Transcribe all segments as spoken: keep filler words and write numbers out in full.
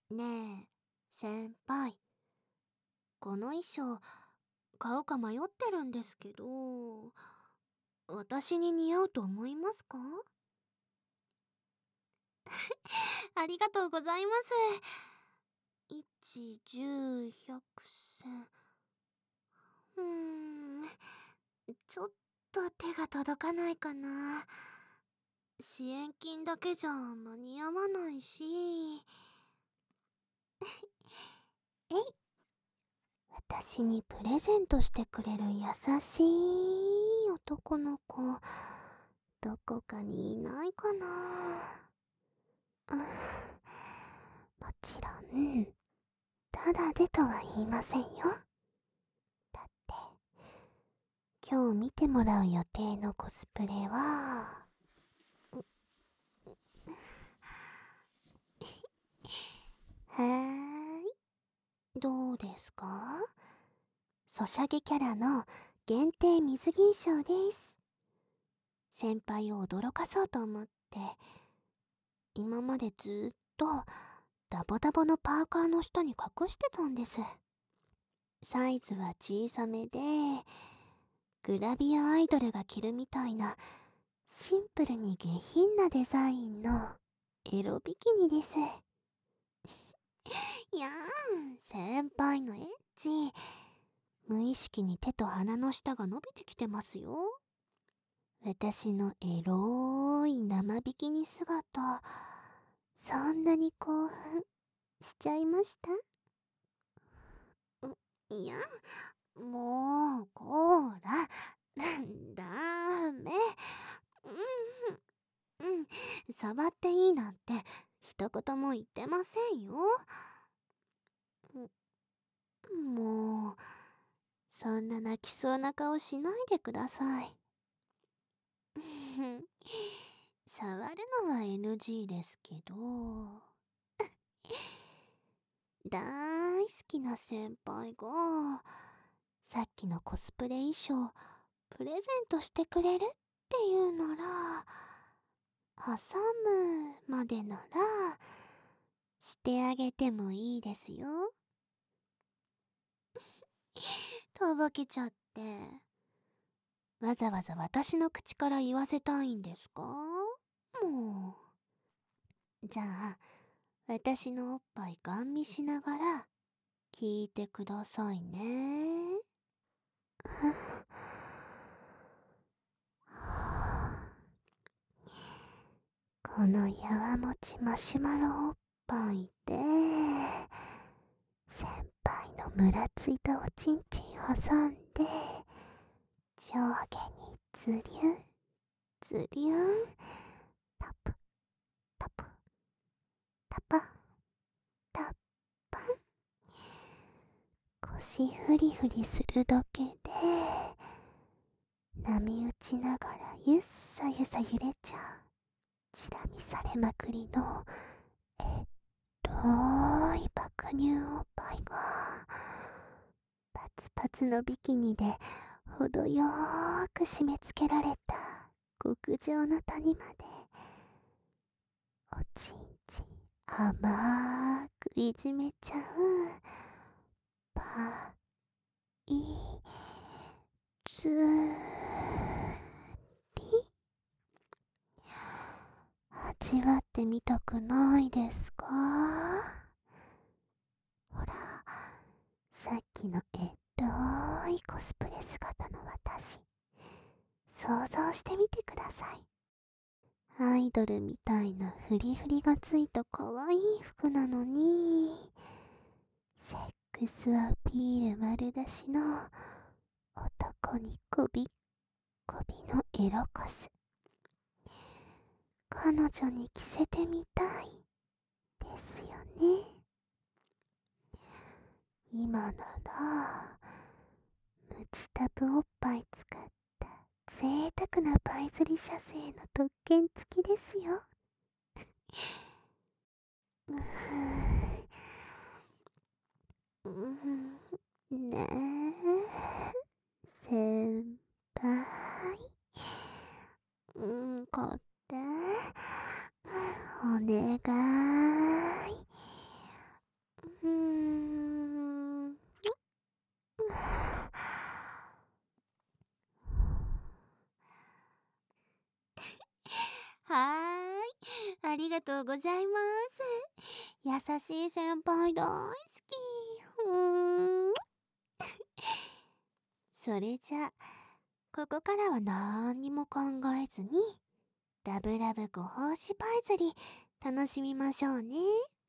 ねえ、先輩。この衣装、買うか迷ってるんですけど、私に似合うと思いますか？ありがとうございます。いち、じゅう、ひゃく、せん。うーん、ちょっと手が届かないかな。支援金だけじゃ間に合わないし。えい。私にプレゼントしてくれる優しい男の子、どこかにいないかな。うん、もちろん、ただでとは言いませんよ。だって、今日見てもらう予定のコスプレは、はーい、どうですか？ソシャゲキャラの限定水銀賞です。先輩を驚かそうと思って、今までずーっとダボダボのパーカーの下に隠してたんです。サイズは小さめで、グラビアアイドルが着るみたいなシンプルに下品なデザインのエロビキニです。いやーん、先輩のエッチ。無意識に手と鼻の下が伸びてきてますよ。私のエローい生ビキニ姿、そんなに興奮しちゃいました？いや、もう、こーら、ダメ。うん、うん、触っていいなんて一言も言ってませんよ。もう、そんな泣きそうな顔しないでください。触るのは エヌジー ですけど、大好きな先輩が、さっきのコスプレ衣装、プレゼントしてくれるっていうなら、挟むまでなら、してあげてもいいですよ。とぼけちゃって。わざわざ私の口から言わせたいんですか？もう。じゃあ、私のおっぱいガン見しながら、聞いてくださいね。このやわもちマシュマロおっぱいで、先輩のムラついたおちんちん挟んで、上下にズリュン、ズリュン、タプ、タプ、タパ、タッパン。腰フリフリするだけで、波打ちながらゆっさゆさ揺れちゃう。チラ見されまくりの、えっとーい爆乳おっぱいが、パツパツのビキニで程よーく締め付けられた極上の谷まで、おちんちん甘くいじめちゃう。パイズリ。味わってみたくないですか？ほら、さっきのえっとーいコスプレ姿の私、想像してみてください。アイドルみたいなフリフリがついた可愛い服なのに、セックスアピール丸出しの男にこびっこびのエロコス。彼女に着せてみたいですよね。今なら、ムチタブおっぱい使った贅沢なパイズリ射精の特権付きですよ。うーん、ねえ、先輩。うん、買って。お願い。 ありがとうございます。優しい先輩大好き。うーん。それじゃ、ここからは何にも考えずに、ラブラブご奉仕パイ釣り、楽しみましょうね。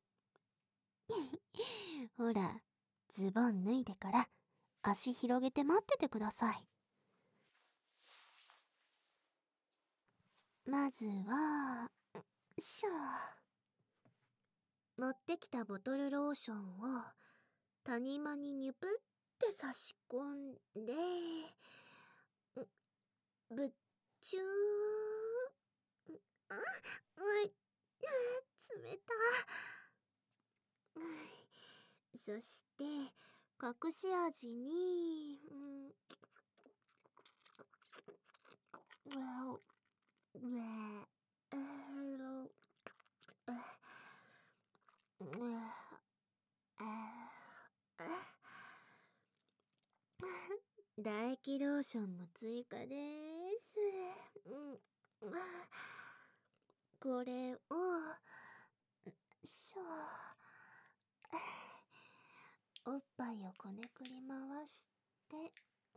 ほら、ズボン脱いでから、足広げて待っててください。まずは、よいしょ。持ってきたボトルローションを谷間にニュプって差し込んで、ぶっちゅー。あ、うい、冷た。そして隠し味に、うん、うええろえ唾液ローションも追加です。うん、これをしょおっぱいをこねくり回して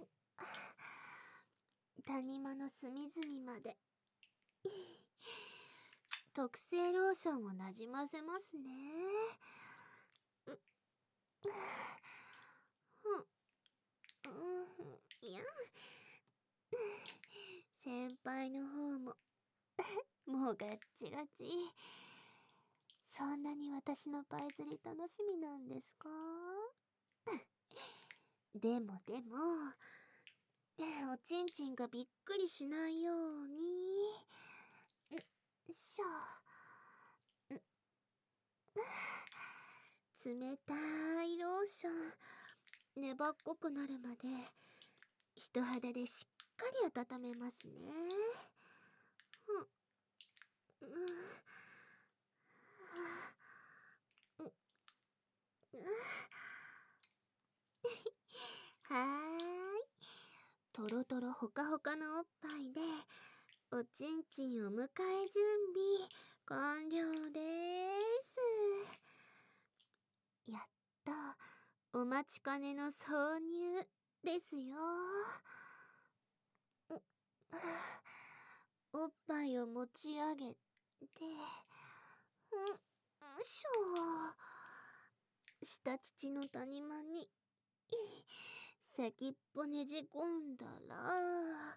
谷間の隅々まで特製ローションをなじませますね。うん、いや、先輩の方ももうガッチガチ。そんなに私のパイ釣り楽しみなんですか？でもでも、おちんちんがびっくりしないように、よいしょ。冷たいローション、粘っこくなるまで人肌でしっかり温めますね。うん、うん、はーい。とろとろほかほかのおっぱいでおちんちんを迎え準備完了です。やっとお待ちかねの挿入ですよ。おっぱいを持ち上げて、うん、よいしょ。下乳の谷間に先っぽねじ込んだら、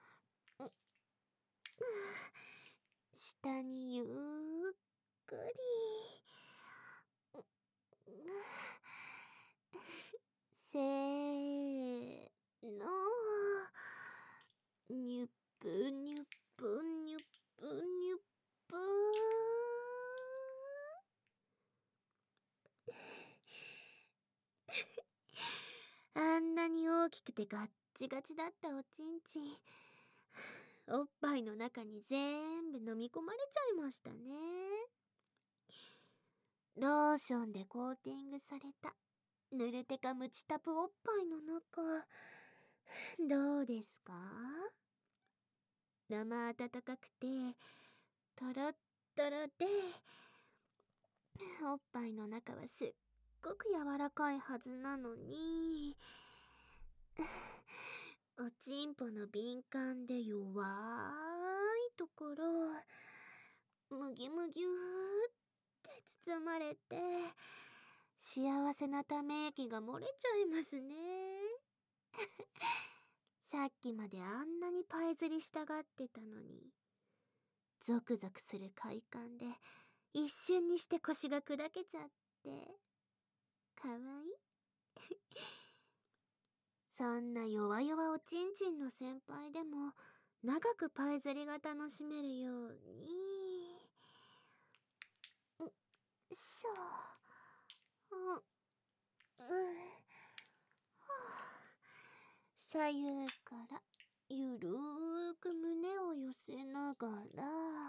下にゆっくり、せーの、にゅっぷにゅっぷにゅっぷにゅっぷあんなに大きくてガッチガチだったおちんちん、おっぱいの中に全部飲み込まれちゃいましたね。ローションでコーティングされたぬるてかムチタプおっぱいの中、どうですか？生温かくてトロットロで、おっぱいの中はすっごく柔らかいはずなのに、おちんぽの敏感で弱いところ、むぎゅむぎゅーって包まれて、幸せなため息が漏れちゃいますね。さっきまであんなにパイ釣りしたがってたのに、ゾクゾクする快感で一瞬にして腰が砕けちゃって、かわいい。そんな弱々おちんちんの先輩でも長くパイ釣りが楽しめるように、よいしょ。うん、うん、左右からゆるーく胸を寄せながら、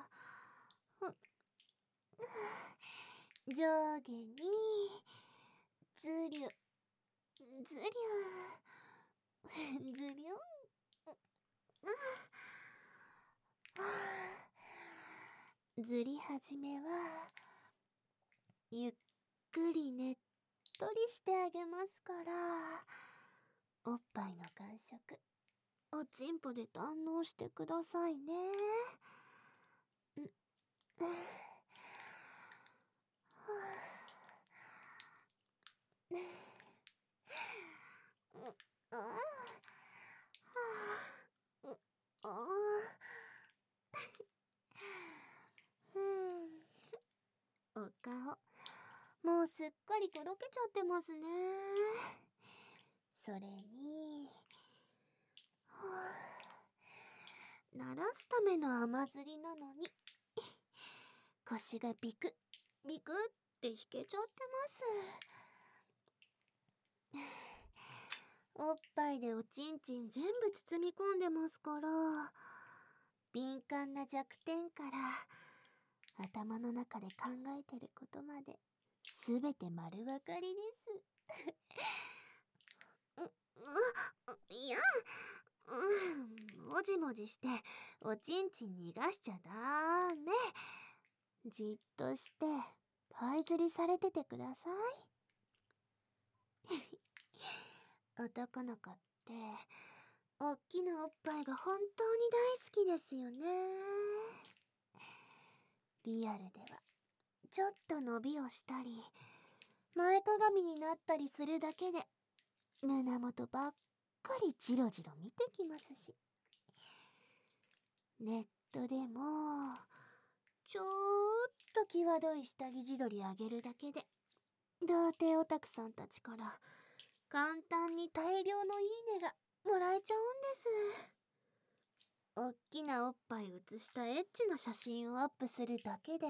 上下にずりゅずりゅずりゅん。 ずり始めはゆっくりねっとりしてあげますから、おっぱいの感触おちんぽで堪能してくださいね。んはああああふん、お顔もうすっかりとろけちゃってますね。それに鳴らすための雨ずりなのに腰がビクビクって引けちゃってます。おっぱいでおちんちん全部包み込んでますから、敏感な弱点から頭の中で考えてることまですべて丸分かりです。う、う、いや、うん、もじもじしておちんちん逃がしちゃダメ。じっとしてパイ釣りされててください。男の子っておっきなおっぱいが本当に大好きですよね。リアルではちょっと伸びをしたり前かがみになったりするだけで胸元ばっかりジロジロ見てきますし、ネットでもちょーっと際どい下着自撮りあげるだけで童貞オタクさんたちから簡単に大量のいいねがもらえちゃうんです。おっきなおっぱい写したエッチな写真をアップするだけで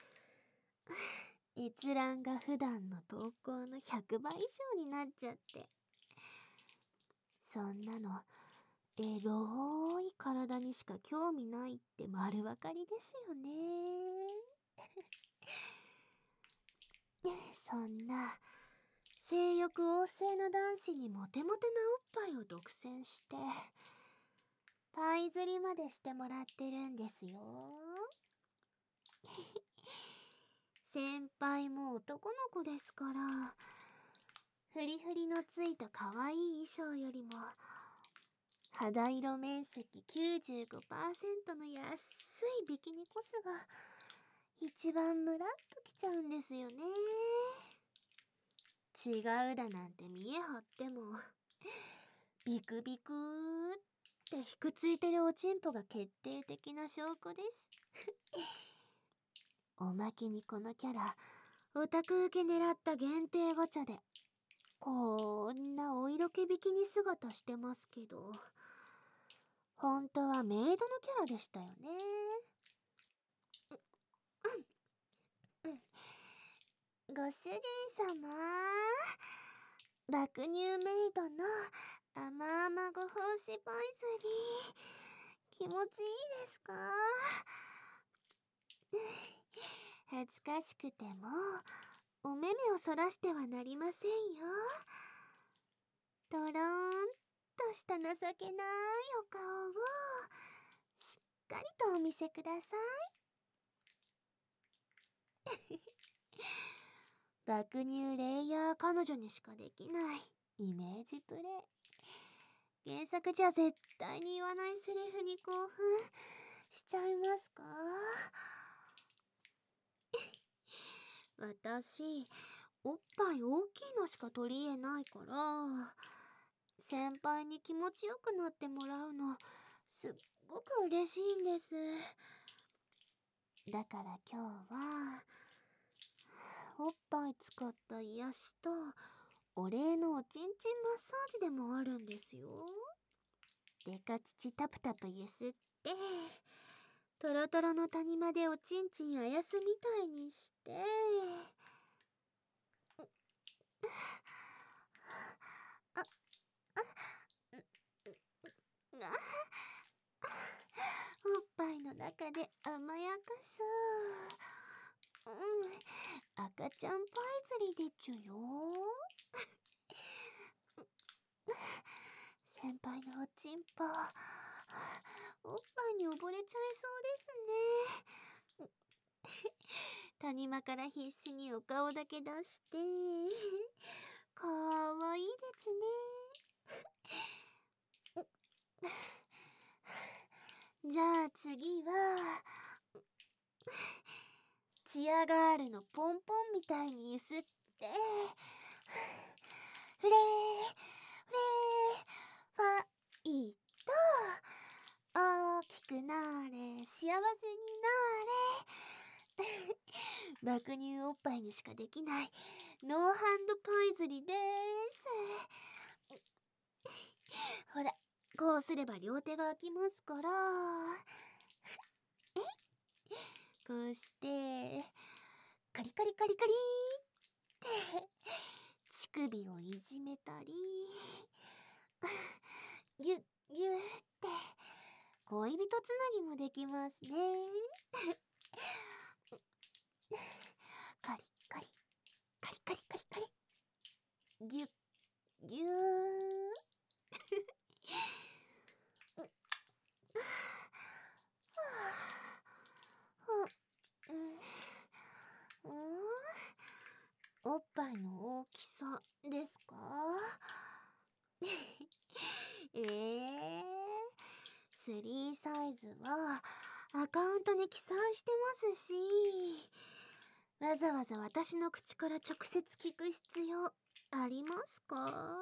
閲覧が普段の投稿のひゃくばい以上になっちゃって、そんなのエロい体にしか興味ないって丸分かりですよね。そんな性欲旺盛な男子にモテモテなおっぱいを独占してパイ釣りまでしてもらってるんですよ。先輩も男の子ですから、フリフリのついた可愛い衣装よりも肌色面積 きゅうじゅうごパーセント の安いビキニコスが一番ムラっときちゃうんですよね。違うだなんて見え張ってもビクビクーってひくついてるおちんぽが決定的な証拠です。おまけにこのキャラオタク受け狙った限定ガチャでこんなお色気ビキニ姿してますけど、本当はメイドのキャラでしたよね。ご主人様、爆乳メイドの甘々ご奉仕パイズリー気持ちいいですか？恥ずかしくてもお目目をそらしてはなりませんよ。とろーんとした情けないお顔をしっかりとお見せください。爆乳レイヤー彼女にしかできないイメージプレイ。原作じゃ絶対に言わないセリフに興奮しちゃいますか？私おっぱい大きいのしか取り柄ないから先輩に気持ちよくなってもらうのすっごく嬉しいんです。だから今日はおっぱい使った癒しとお礼のおちんちんマッサージでもあるんですよ。デカ乳タプタプゆすってトロトロの谷間でおちんちんあやすみたいにしてあ、あ、おっぱいの中で甘やかす。うん、赤ちゃんパイ釣りでちゅよ。先輩のおちんぽ、おっぱいに溺れちゃいそうですね。 谷間から必死にお顔だけ出して、かわいいですね。じゃあ次は、チアガールのポンポンみたいにゆすって、フレー、フレー、ファイト、大きくなれ、幸せになれ。爆乳おっぱいにしかできないノーハンドパイズリです。ほら、こうすれば両手が空きますから。こうしてカリカリカリカリって乳首をいじめたり、ギュッギュッって恋人つなぎもできますね。カリカリカリカリカリカリギュッギュー。おっぱいの大きさですか？えー、スリーサイズはアカウントに記載してますし、わざわざ私の口から直接聞く必要ありますか？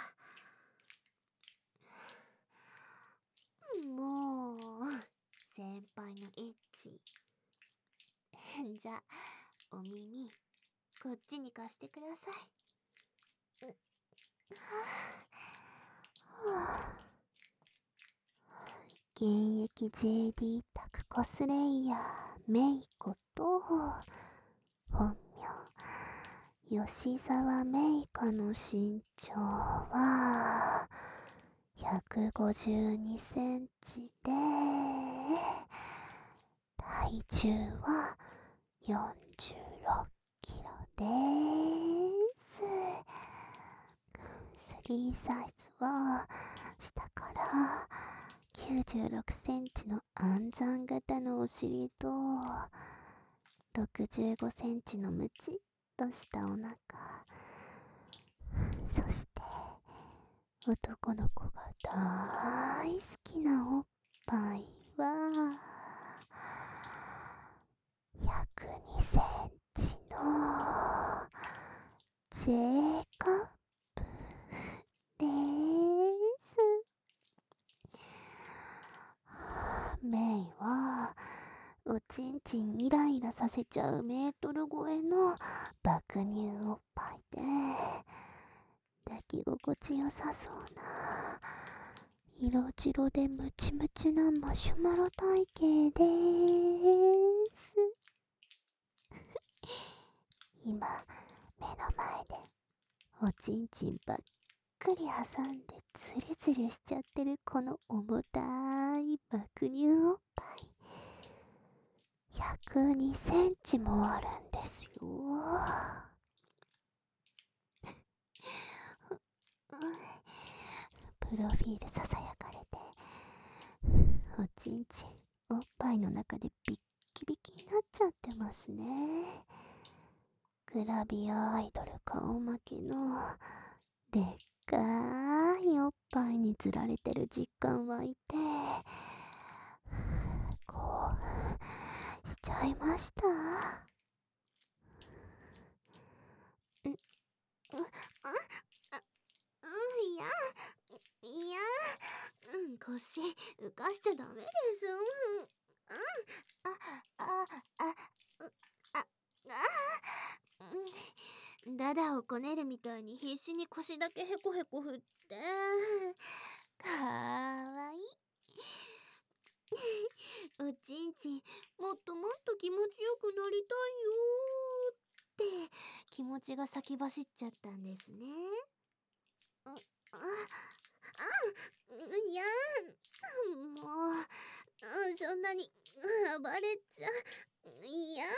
もう先輩のエッチ。じゃあお耳こっちに貸してください。現役 ジェーディー タクコスレイヤーメイコと本名吉沢メイカの身長はひゃくごじゅうにセンチで、体重はよんじゅうろっキロです。スリーサイズは下からきゅうじゅうろくセンチの暗算型のお尻とろくじゅうごセンチのムチっとしたお腹、そして男の子が大好きなおっぱいはひゃくにセンチのジェイカップです。メイはおちんちんイライラさせちゃうメートル超えの爆乳おっぱいで、抱き心地よさそうな色白でムチムチなマシュマロ体型でーす。今目の前でおちんちんばっかり挟んでズルズルしちゃってるこの重たい爆乳おっぱいひゃくにセンチもあるんですよ。プロフィールささやかれて、おちんちんおっぱいの中でビッキビキになっちゃってますね。グラビアアイドル顔負けのでっかいおっぱいにつられてる実感湧いて、興奮しちゃいました。う、う、う、うん、いや、いや、うん、腰浮かしちゃダメです。うん、うん、あ、あ、あ、う、あ、あ、うん、ダダをこねるみたいに必死に腰だけヘコヘコ振って、かわいい。おちんちんもっともっと気持ちよくなりたいよーって気持ちが先走っちゃったんですね。あ、あ、あ、いや、もう、そんなに暴れちゃ、いや、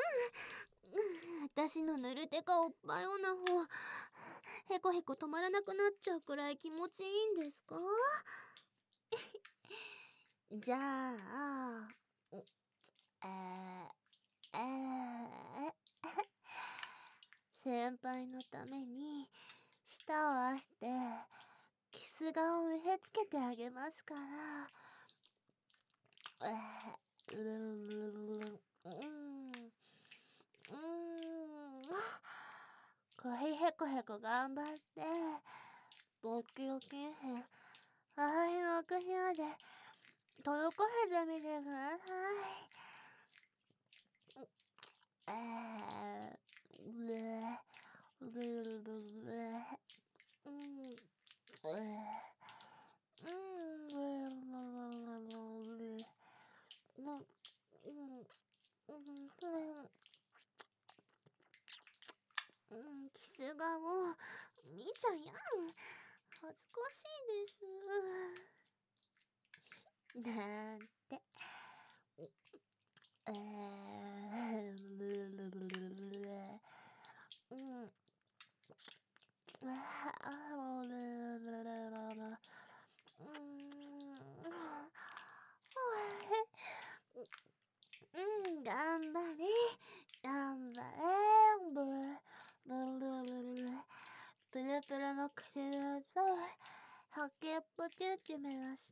私のぬるてかおっぱいオナホへこへこ止まらなくなっちゃうくらい気持ちいいんですか？じゃあ、えー、 えー、先輩のために舌をあえてキス顔を見せつけてあげますから。えー、うーん、うーん、うーん、首へこへこ頑張って、ドッキドキへん、はいの奥まで、とよこへてみてください。えー、うえ、うえ、うえ、うん、うえ、うん、キス顔、見ちゃやん。恥ずかしいです。なんて。えー、うん。うん、頑張れ、頑張れ、ブー、ブーブーブーブー、プルプルの唇と、はけっぽちゅちめまして、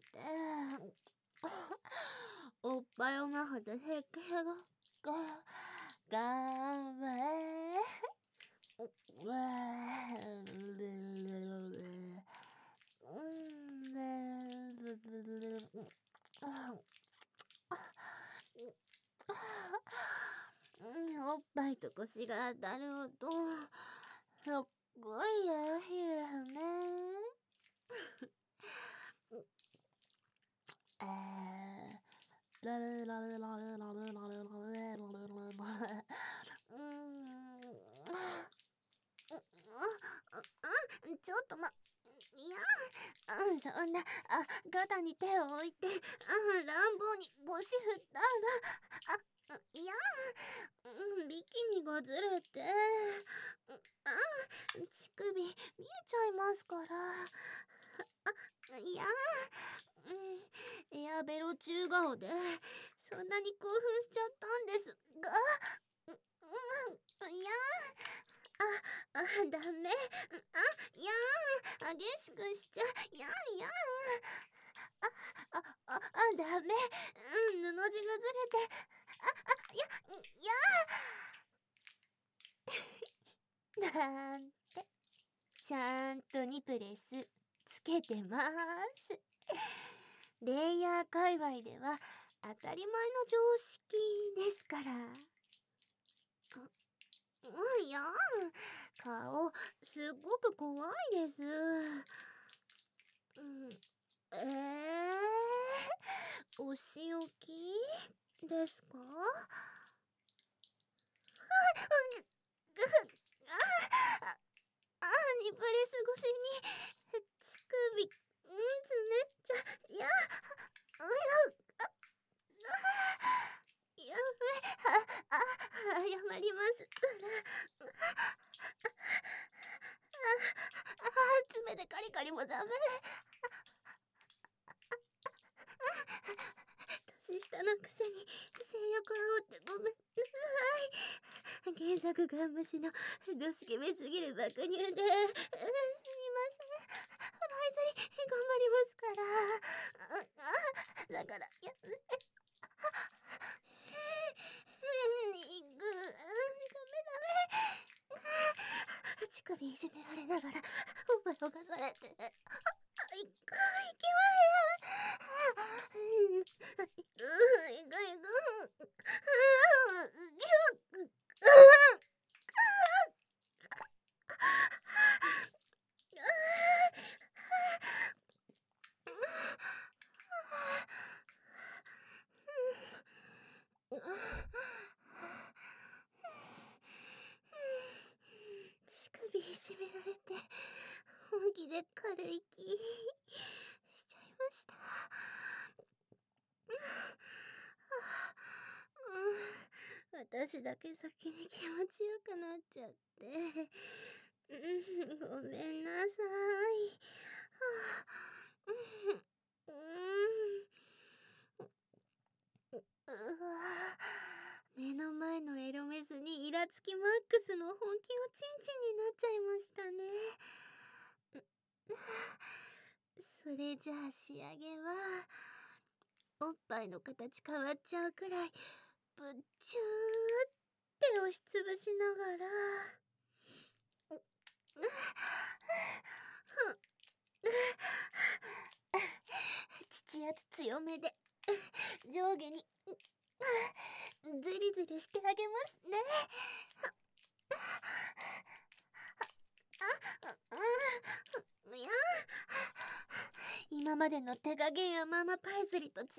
おっぱいをまほでへけごこ、頑張れ、うわー、ブーブーブー、うんねー、ブーブーブー、うん、おっぱいと腰が当たる音、すっごいやらしいですね。えー、ラレラレラレラレラレラレラレラレラレ、うーん、ちょっとま、いや、そんな、あ、肩に手を置いて、あ、乱暴に腰振ったら、あ、いや、うん、ビキニがずれて、あ、乳首見えちゃいますから。あ、いや、うん、エアベロ中顔で、そんなに興奮しちゃったんですが、うん、いや、あ、あ、ダメ、あ、いや、激しくしちゃ、いやいや、あ、あ、あ、あ、ダメ、うん、布地がずれて、あ、あ、いや、いや、なんて、ちゃんとニプレスつけてまーす。レイヤー界隈では当たり前の常識ですから。うん、いや、顔すっごく怖いです。うん、えー、お仕置きですか？あ、あ、ニプレス越しに乳首、うん、つねっちゃ、いや、うや、あ、やばい、あ、あ、謝りますから。あ、あ、爪でカリカリもダメ。年下のくせに性欲煽ってごめんなさい。原作ガン虫のドスケベすぎる爆乳で、すみません。フライズに頑張りますから。だから、や、にぐ、ダメダメ。乳首いじめられながら、おっぱいをかされて。あ、いく、いきません。いく、いく、いく。乳首いじめられて本気で軽い気しちゃいました。うん、私だけ先に気持ちよくなっちゃって、うん、ごめんなさい。うん、うん、うわ、目の前のクスの本気おちんちんになっちゃいましたね。それじゃあ仕上げは、おっぱいの形変わっちゃうくらいぶっちゅーって押しつぶしながら、父圧強めで上下にズリズリしてあげますね。いや、今までの手加減やママパイズリと違う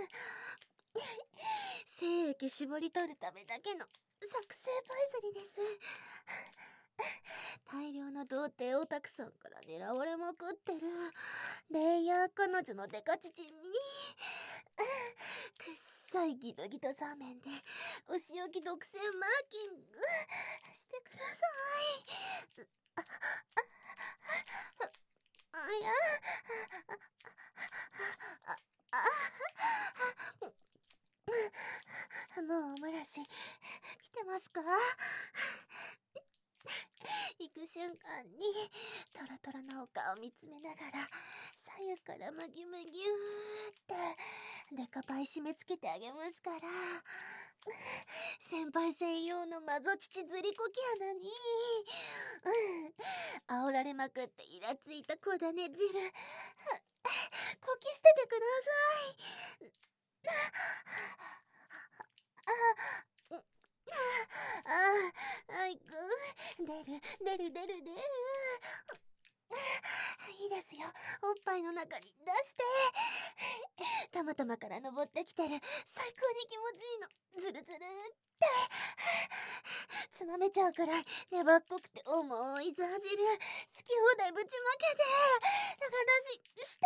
精液絞り取るためだけの作成パイズリです。大量の童貞オタクさんから狙われまくってるレイヤー彼女のデカチチにくっさいギトギトザーメンでお仕置き独占マーキングしてください。ああいやああもうおもらし来てますか？行く瞬間にトロトロのお顔見つめながら左右からむぎむぎゅーってデカパイ締め付けてあげますから。先輩専用のマゾ乳ずりこき穴に煽られまくってイラついた小種汁こき捨ててください。ああ、あいく、出る、出る、出る、出る。いいですよ、おっぱいの中に出して。たまたまから登ってきてる最高に気持ちいいの、ずるずるってつまめちゃうくらい粘っこくて重いザー汁好き放題ぶちまけて中出しして。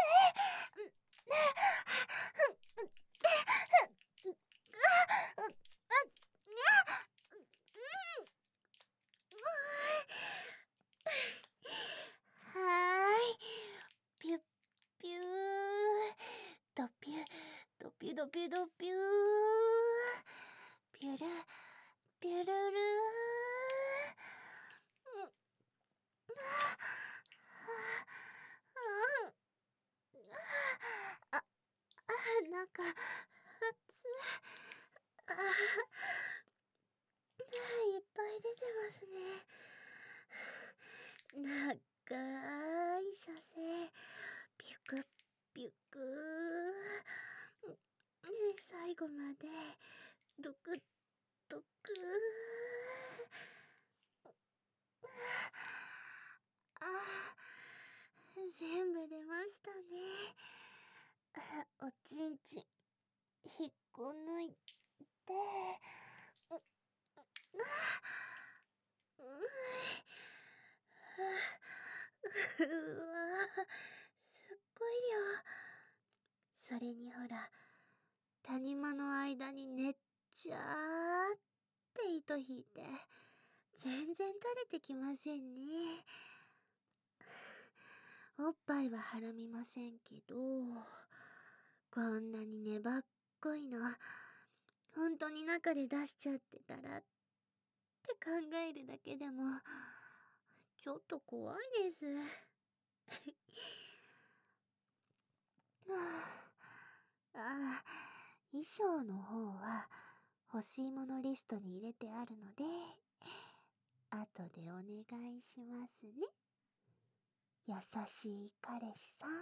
はーい、ピュッピュードピュドピュドピュドピューピュルピュルルー。あ、あ、なんか熱あ、いっぱい出てますね。長い射精ピュクピュク最後までドクドク。あ、全部出ましたね。おちんちん引っこ抜いて、ううわ、すっごい量。それにほら、谷間の間にねっちゃーって糸引いて全然垂れてきませんね。おっぱいははらみませんけど、こんなに粘っこいの本当に中で出しちゃってたらって考えるだけでもちょっと怖いです。ああ、衣装の方は欲しいものリストに入れてあるので後でお願いしますね。優しい彼氏さん。